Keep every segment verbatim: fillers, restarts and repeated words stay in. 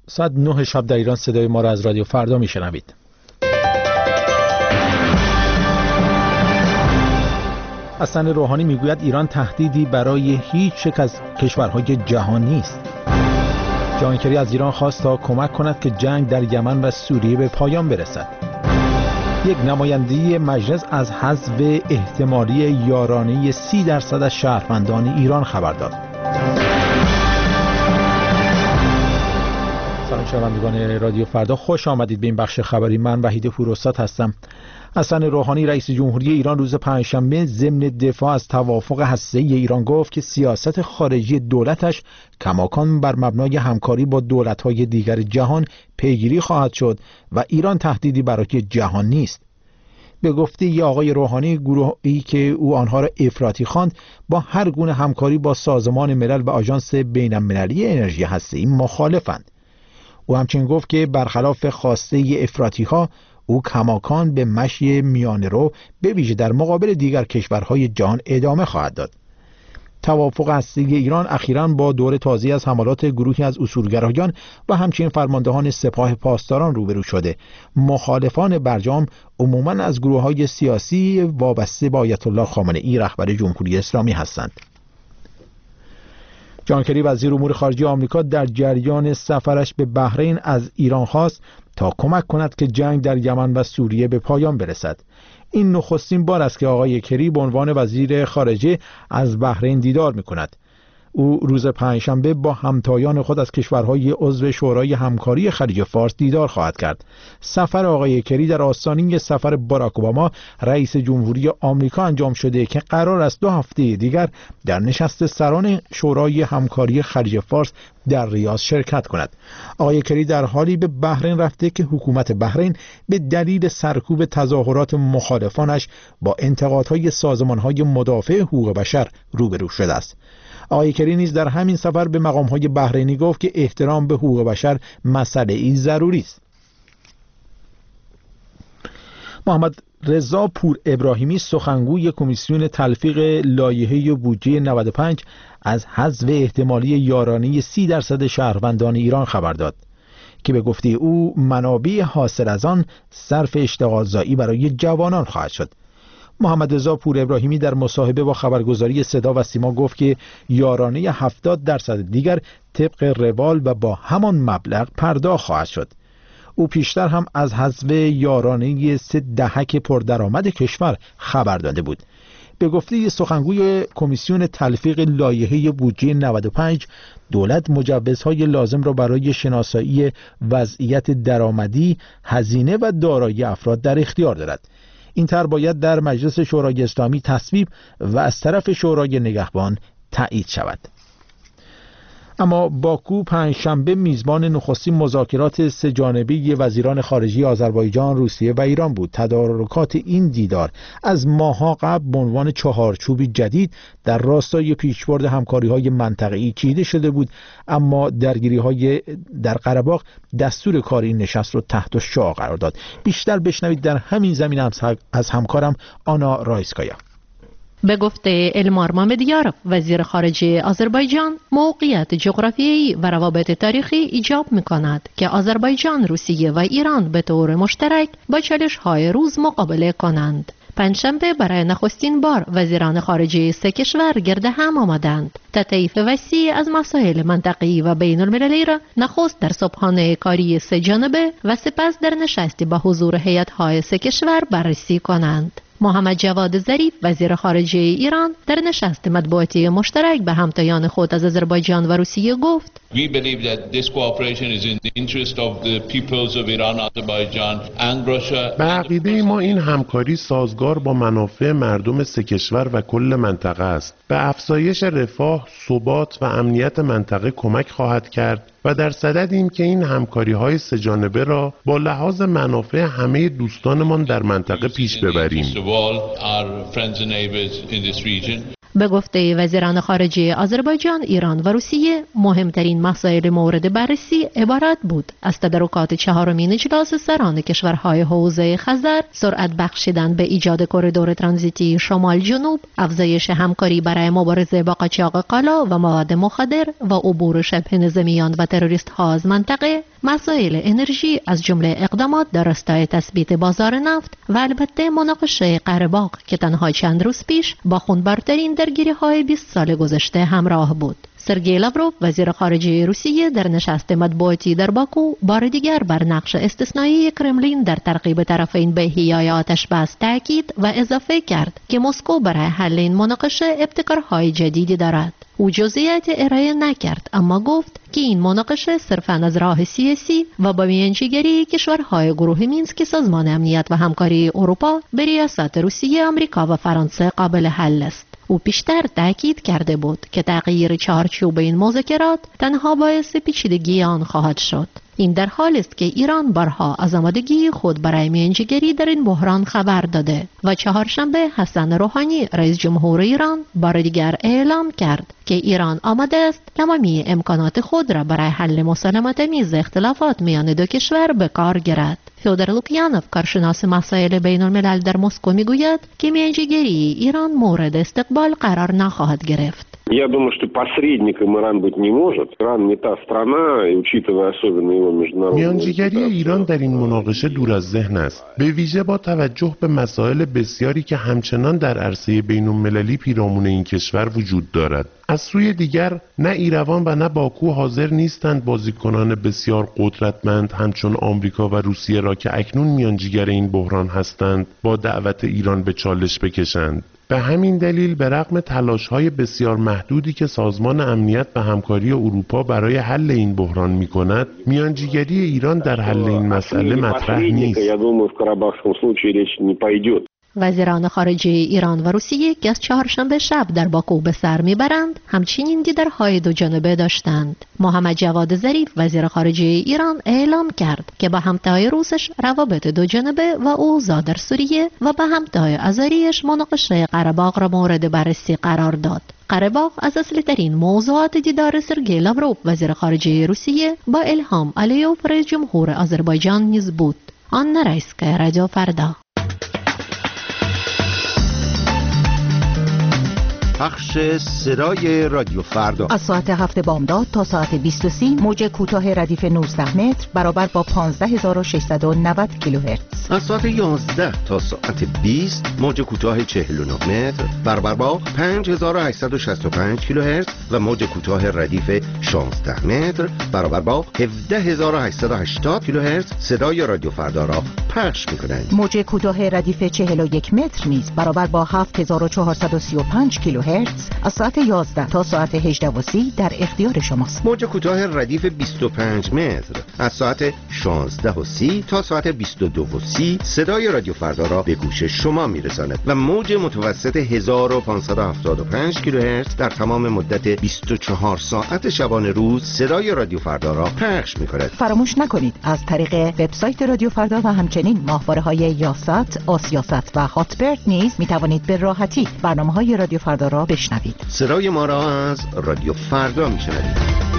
ساعت نه شب در ایران صدای ما را از رادیو فردا میشنوید. حسن روحانی میگوید ایران تهدیدی برای هیچ یک از کشورهای جهان نیست. جان کری از ایران خواست تا کمک کند که جنگ در یمن و سوریه به پایان برسد. یک نماینده مجلس از حذف احتمالی یارانه سی درصد از شهروندان ایران خبر داد. سلام شنوندگان رادیو فردا، خوش آمدید به این بخش خبری. من وحید پوراستاد هستم. حسن روحانی رئیس جمهوری ایران روز پنجشنبه ضمن دفاع از توافق هسته‌ای ایران گفت که سیاست خارجی دولتش کماکان بر مبنای همکاری با دولت‌های دیگر جهان پیگیری خواهد شد و ایران تهدیدی برای جهان نیست. به گفته آقای روحانی، گروهی که او آنها را افراطی خواند با هر گونه همکاری با سازمان ملل و آژانس بین‌المللی انرژی هسته‌ای مخالفند. او همچنین گفت که برخلاف خواسته افراطی‌ها او کماکان به مشی میانه رو به ویژه در مقابل دیگر کشورهای جهان ادامه خواهد داد. توافق هسته‌ای ایران اخیراً با دور تازه از حملات گروهی از اصولگرایان و همچنین فرماندهان سپاه پاسداران روبرو شده. مخالفان برجام عموماً از گروه‌های سیاسی وابسته به آیت الله خامنه‌ای رهبر جمهوری اسلامی هستند. جان کری وزیر امور خارجه آمریکا در جریان سفرش به بحرین از ایران خواست تا کمک کند که جنگ در یمن و سوریه به پایان برسد. این نخستین بار است که آقای کری به عنوان وزیر خارجه از بحرین دیدار می‌کند. او روز پنجشنبه با همتایان خود از کشورهای عضو شورای همکاری خلیج فارس دیدار خواهد کرد. سفر آقای کری در آستانه سفر باراک اوباما رئیس جمهوری آمریکا انجام شده که قرار است دو هفته دیگر در نشست سران شورای همکاری خلیج فارس در ریاض شرکت کند. آقای کری در حالی به بحرین رفته که حکومت بحرین به دلیل سرکوب تظاهرات مخالفانش با انتقادهای سازمانهای مدافع حقوق بشر روبرو شده است. آقای کری نیز در همین سفر به مقام‌های بحرینی گفت که احترام به حقوق بشر مسئله‌ای ضروری است. محمد رضا پور ابراهیمی سخنگوی کمیسیون تلفیق لایحه بودجه نود و پنج از حذف احتمالی یارانه سی درصد شهروندان ایران خبر داد که به گفته او منابع حاصل از آن صرف اشتغالزایی برای جوانان خواهد شد. محمد رضا پور ابراهیمی در مصاحبه با خبرگزاری صدا و سیما گفت که یارانه هفتاد درصد دیگر طبق روال و با همان مبلغ پرداخت خواهد شد. او پیشتر هم از حذف یارانه سه دهک پردرآمد کشور خبر داده بود. به گفته سخنگوی کمیسیون تلفیق لایحه بودجه نود و پنج، دولت مجوزهای لازم را برای شناسایی وضعیت درآمدی، هزینه و دارایی افراد در اختیار دارد. این طرح باید در مجلس شورای اسلامی تصویب و از طرف شورای نگهبان تایید شود. اما باکو پنجشنبه میزبان نخستین مذاکرات سه جانبه وزیران خارجه آذربایجان، روسیه و ایران بود. تدارکات این دیدار از ماه‌ها قبل به عنوان چهارچوبی جدید در راستای پیشبرد همکاری‌های منطقه‌ای چیده شده بود، اما درگیری‌های در قره‌باغ دستور کار این نشست رو تحت الشعاع قرار داد. بیشتر بشنوید در همین زمینه از همکارم آنا رایسکایا. به گفته المار مامدیارف وزیر خارجه آذربایجان، موقعیت جغرافیایی و روابط تاریخی ایجاب می‌کند که آذربایجان، روسیه و ایران به طور مشترک با چالش‌های روز مقابله کنند. پنجشنبه برای نخستین بار وزیران خارجه سه کشور گرد هم آمدند تا طیف وسیع از مسائل منطقه‌ای و بین المللی را نخست در صبحانه کاری سه جانبه و سپس در نشستی با حضور هیئت‌های سه کشور بررسی کنند. محمد جواد ظریف وزیر خارجه ایران در نشست مطبوعاتی مشترک به همتایان خود از آذربایجان و روسیه گفت: We believe that this cooperation is in the interest of the peoples of Iran, Azerbaijan and Russia. به عقیده ما این همکاری سازگار با منافع مردم سه کشور و کل منطقه است. به افزایش رفاه، ثبات و امنیت منطقه کمک خواهد کرد و در صددیم که این همکاری‌های سه جانبه را با لحاظ منافع همه دوستانمان در منطقه پیش ببریم. به گفته وزیران خارجه آذربایجان، ایران و روسیه، مهمترین مسائل مورد بررسی عبارت بود از تدارکات چهارمین اجلاس سران کشورهای حوزه خزر، سرعت بخشیدن به ایجاد کریدور ترانزیتی شمال جنوب، افزایش همکاری برای مبارزه با قاچاق کالا و مواد مخدر و عبور شبه نظامیان و تروریست ها از منطقه مسائل انرژی از جمله اقدامات در راستای تثبیت بازار نفت و البته مناقشه قره باغ که تنها چند روز پیش با خونبارترین درگیری‌های بیست سال گذشته همراه بود. سرگئی لاوروف وزیر خارجه روسیه در نشست مطبوعاتی در باکو بار دیگر بر نقش استثنایی کرملین در ترغیب طرفین به احیای آتش بس تاکید و اضافه کرد که مسکو برای حل این مناقشه ابتکارهای جدیدی دارد. او جزئیات ارائه نکرد اما گفت که این مناقشه صرفاً از راه سیاسی و با میانجیگری کشورهای گروه مینسک سازمان امنیت و همکاری اروپا به ریاست روسیه، آمریکا و فرانسه قابل حل است. او پیشتر تاکید کرده بود که تغییر چارچوب این مذاکرات تنها باعث پیچیدگی آن خواهد شد. این در حالی است که ایران بارها از آمادگی خود برای میانجیگری در این بحران خبر داده و چهارشنبه حسن روحانی رئیس جمهور ایران بار دیگر اعلام کرد که ایران آماده است تمامی امکانات خود را برای حل مسالمت‌آمیز اختلافات میان دو کشور به کار گیرد. فیودور لوکیانوف کارشناس مسائل بین الملل در مسکو میگوید که میانجیگری ایران مورد استقبال قرار نخواهد گرفت. Я думаю, что посредником Иран быть не может. Иран не та страна, и учитывая особенно его международную... میانجیگری ایران در این مناقشه دور از ذهن است. به ویژه با توجه به مسائل بسیاری که همچنان در عرصه بین المللی پیرامون این کشور وجود دارد. از سوی دیگر نه ایروان و نه باکو حاضر نیستند بازیکنان بسیار قدرتمند همچون آمریکا و روسیه را که اکنون میانجیگر این بحران هستند با دعوت ایران به چالش بکشند. به همین دلیل به رغم تلاش‌های بسیار محدودی که سازمان امنیت و همکاری اروپا برای حل این بحران می‌کند، میانجیگری ایران در حل این مسئله مطرح نیست. وزیران خارجه ایران و روسیه که از چهارشنبه شب در باکو به سر میبرند همچنین دیدارهای دو جانبه داشتند. محمد جواد ظریف وزیر خارجه ایران اعلام کرد که با همتای روسش روابط دو جانبه و اوضاع در سوریه و با همتای آذریش مناقشه قره باغ را مورد بررسی قرار داد. قره باغ از اصلی ترین موضوعات دیدار سرگئی لاوروف وزیر خارجه روسیه با الهام علیوف رئیس جمهور آذربایجان نیز بود. آن رئیس که رادیو فردا. پخش صدای رادیو فردا از ساعت هفت بامداد تا ساعت بیست و سی موج کوتاه ردیف نوزده متر برابر با پانزده هزار و ششصد و نود کیلوهرتز. از ساعت یازده تا ساعت بیست موج کوتاه چهل و نه متر برابر با پنج هزار و هشتصد و شصت و پنج کیلوهرتز و موج کوتاه ردیف شانزده متر برابر با هفده هزار و هشتصد و هشتاد کیلوهرتز صدای رادیو فردا را پخش می‌کنند. موج کوتاه ردیف چهل و یک متر نیز برابر با هفت هزار و چهارصد و سی و پنج کیلوهرتز از ساعت یازده تا ساعت هجده و سی در اختیار شماست. موج کوتاه ردیف بیست و پنج متر از ساعت شانزده و سی تا ساعت بیست و دو و سی صدای رادیو فردا را به گوش شما میرساند و موج متوسط هزار و پانصد و هفتاد و پنج کیلوهرتز در تمام مدت بیست و چهار ساعت شبانه روز صدای رادیو فردا را پخش می‌کند. فراموش نکنید از طریق وبسایت رادیو فردا و همچنین ماهواره‌های یاست، آسیاست و هاتبرد نیز می‌توانید به راحتی برنامه‌های رادیو فردا را بشنوید. صدای ما را از رادیو فردا میشنوید.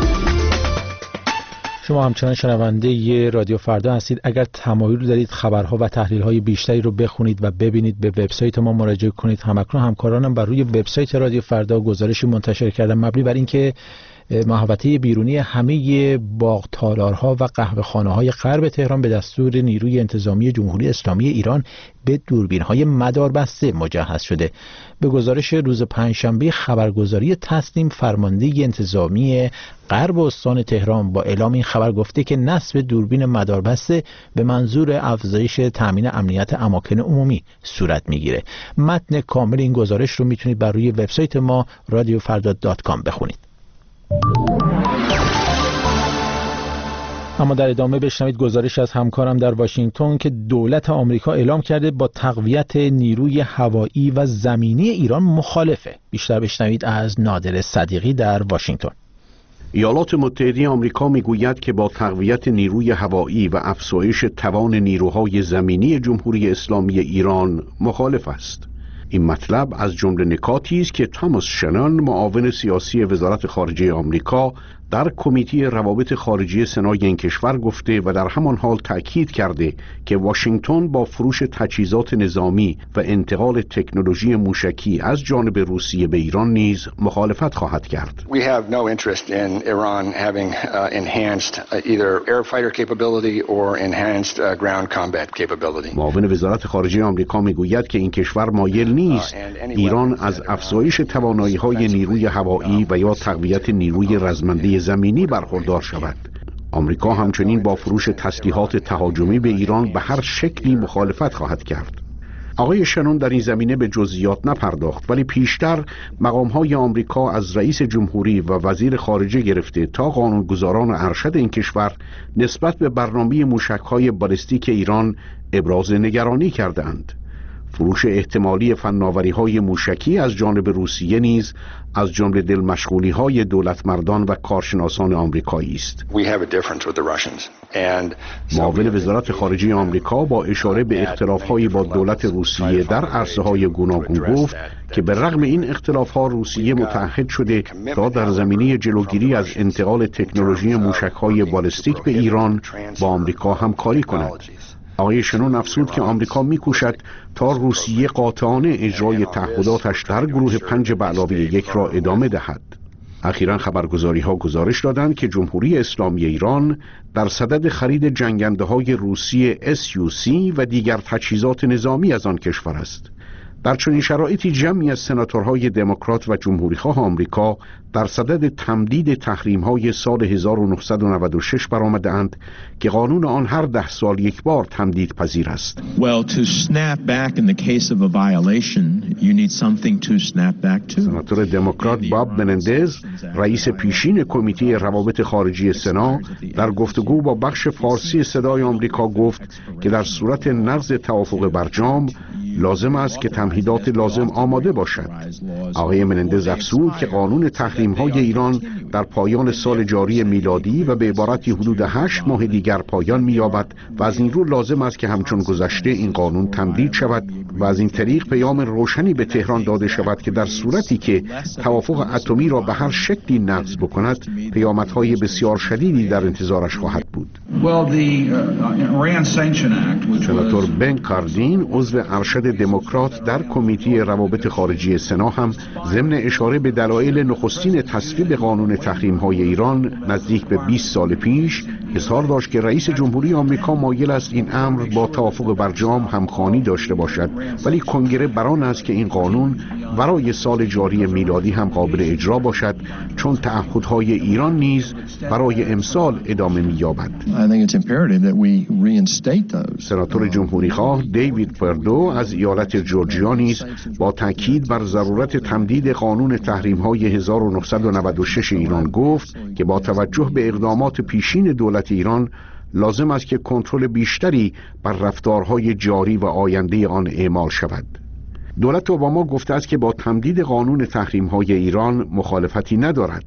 شما همچنان شنونده ی رادیو فردا هستید. اگر تمایل دارید خبرها و تحلیل‌های بیشتری رو بخونید و ببینید به وبسایت ما مراجعه کنید. همکنون همکارانم بر روی وبسایت رادیو فردا گزارشی منتشر کردن مبنی بر اینکه محوطه بیرونی همه باغ تالارها و قهوه‌خانه‌های غرب تهران به دستور نیروی انتظامی جمهوری اسلامی ایران به دوربین‌های مداربسته مجهز شده. به گزارش روز پنجشنبه خبرگزاری تسنیم فرمانده انتظامی غرب استان تهران با اعلام این خبر گفته که نصب دوربین مداربسته به منظور افزایش تامین امنیت اماکن عمومی صورت میگیره. متن کامل این گزارش رو میتونید بر روی وبسایت ما رادیو فردا دات کام بخونید. اما در ادامه بشنوید گزارش از همکارم در واشنگتن که دولت آمریکا اعلام کرده با تقویت نیروی هوایی و زمینی ایران مخالفه. بیشتر بشنوید از نادر صدیقی در واشنگتن. ایالات متحده آمریکا میگوید که با تقویت نیروی هوایی و افزایش توان نیروهای زمینی جمهوری اسلامی ایران مخالف است. این مطلب از جمله نکاتی است که توماس شنن معاون سیاسی وزارت خارجه آمریکا در کمیته روابط خارجی سنای این کشور گفته و در همان حال تأکید کرده که واشنگتن با فروش تجهیزات نظامی و انتقال تکنولوژی موشکی از جانب روسیه به ایران نیز مخالفت خواهد کرد. We have no interest in Iran having uh, enhanced uh, either air fighter capability or enhanced uh, ground combat capability. معاون وزارت خارجه آمریکا میگوید که این کشور مایل نیست ایران از افزایش توانایی‌های نیروی هوایی و یا تقویت نیروی رزمنده زمینی برخوردار شود. آمریکا همچنین با فروش تسلیحات تهاجمی به ایران به هر شکلی مخالفت خواهد کرد. آقای شنون در این زمینه به جزئیات نپرداخت، ولی پیشتر مقام‌های آمریکا از رئیس جمهوری و وزیر خارجه گرفته تا قانونگذاران ارشد این کشور نسبت به برنامه موشک‌های بالستیک ایران ابراز نگرانی کردند. فروش احتمالی فناوری‌های موشکی از جانب روسیه نیز از جمله دلمشغولی‌های دولتمردان و کارشناسان آمریکایی است. معاون وزارت خارجه آمریکا با اشاره به اختلاف‌های با دولت روسیه در عرصه‌های گوناگون گفت که به رغم این اختلاف‌ها روسیه متعهد شده تا در زمینه جلوگیری از انتقال تکنولوژی موشک‌های بالستیک به ایران با آمریکا همکاری کند. آقای شنون افزود که آمریکا می‌کوشد تا روسیه قاطعانه اجرای تعهداتش در گروه پنج به علاوه یک را ادامه دهد. اخیراً خبرگزاری‌ها گزارش دادند که جمهوری اسلامی ایران در صدد خرید جنگنده‌های روسی اس یو سی و دیگر تجهیزات نظامی از آن کشور است. در چنین شرایطی جمعی از سناتورهای دموکرات و جمهوری‌خواه آمریکا در صدد تمدید تحریم‌های سال هزار و نهصد و نود و شش برآمده‌اند که قانون آن هر ده سال یک بار تمدید پذیر است. Well, to snap back in the case of a violation, you need something to snap back to. سناتور دموکرات باب منندز، رئیس پیشین کمیته روابط خارجی سنا، در گفتگو با بخش فارسی صدای آمریکا گفت که در صورت نقض توافق برجام لازم است که تمهیدات لازم آماده باشد. آقای منندز افزود که قانون تحریم‌های ایران در پایان سال جاری میلادی و به عبارتی حدود هشت ماه دیگر پایان می‌یابد و از این رو لازم است که همچون گذشته این قانون تمدید شود و از این طریق پیام روشنی به تهران داده شود که در صورتی که توافق اتمی را به هر شکلی نقض بکند پیامدهای بسیار شدیدی در انتظارش خواهد بود. سناتور بن کاردین عضو ارشد دموکرات در کمیته روابط خارجی سنا هم ضمن اشاره به دلایل نخستین تصویب قانون تحریم‌های ایران نزدیک به بیست سال پیش اظهار داشت که رئیس جمهوری آمریکا مایل است این امر با توافق برجام همخوانی داشته باشد، ولی کنگره بران است که این قانون برای سال جاری میلادی هم قابل اجرا باشد چون تعهدهای ایران نیز برای امسال ادامه می‌یابد. سناتور جمهوری‌خواه دیوید پردو از ایالت جورجیا نیز با تاکید بر ضرورت تمدید قانون تحریم‌های هزار و نهصد و نود و شش ایران گفت که با توجه به اقدامات پیشین دولت ایران لازم است که کنترل بیشتری بر رفتارهای جاری و آینده آن اعمال شود. دولت اوباما گفته است که با تمدید قانون تحریم‌های ایران مخالفتی ندارد.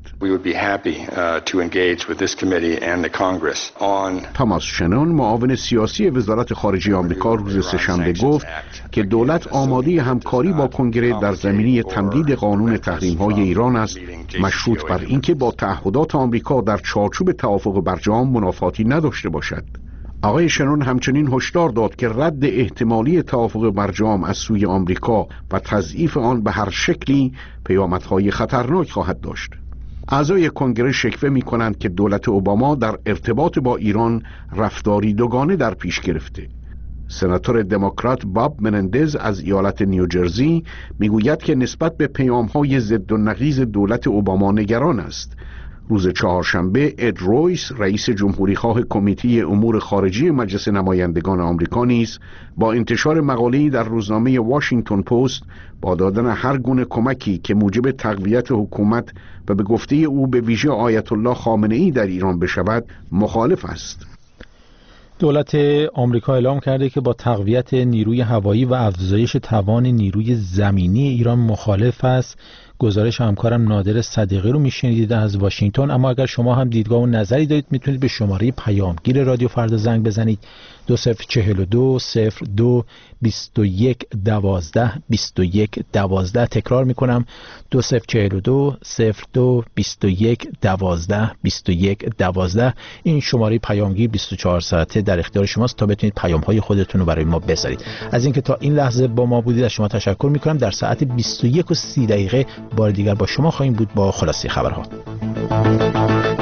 تاماس شنون، معاون سیاسی وزارت خارجه آمریکا، روز سه‌شنبه گفت که دولت آماده همکاری با کنگره در زمینه تمدید قانون تحریم‌های ایران است، مشروط بر اینکه با تعهدات آمریکا در چارچوب توافق برجام منافاتی نداشته باشد. آقای شنون همچنین هشدار داد که رد احتمالی توافق برجام از سوی آمریکا و تضعیف آن به هر شکلی پیامدهای خطرناک خواهد داشت. اعضای کنگره شکوه می کنند که دولت اوباما در ارتباط با ایران رفتاری دوگانه در پیش گرفته. سناتور دموکرات باب منندز از ایالت نیوجرسی میگوید که نسبت به پیام‌های ضد و نقیض دولت اوباما نگران است. روز چهارشنبه اد رویس، رئیس جمهوری‌خواه کمیته امور خارجی مجلس نمایندگان آمریکا نیز با انتشار مقاله‌ای در روزنامه واشنگتن پست با دادن هر گونه کمکی که موجب تقویت حکومت و به گفته او به ویژه آیت الله خامنه‌ای در ایران بشود مخالف است. دولت آمریکا اعلام کرده که با تقویت نیروی هوایی و افزایش توان نیروی زمینی ایران مخالف است. گزارش همکارم نادر صدیقی رو میشنیدید از واشنگتن. اما اگر شما هم دیدگاه و نظری دارید میتونید به شماره پیامگیر رادیو فردا زنگ بزنید دو صفر چهل و دو صفر دو بیست و یک دوازده بیست و یک دوازده. تکرار میکنم دو صفر چهل و دو صفر دو بیست و یک دوازده بیست و یک دوازده. این شماره پیامگیر بیست و چهار ساعته در اختیار شماست تا بتونید پیام های خودتون رو برای ما بذارید. از اینکه تا این لحظه با ما بودید از شما تشکر میکنم. در ساعت بیست و یک و سی دقیقه بار دیگر با شما خواهیم بود با خلاصه خبرها.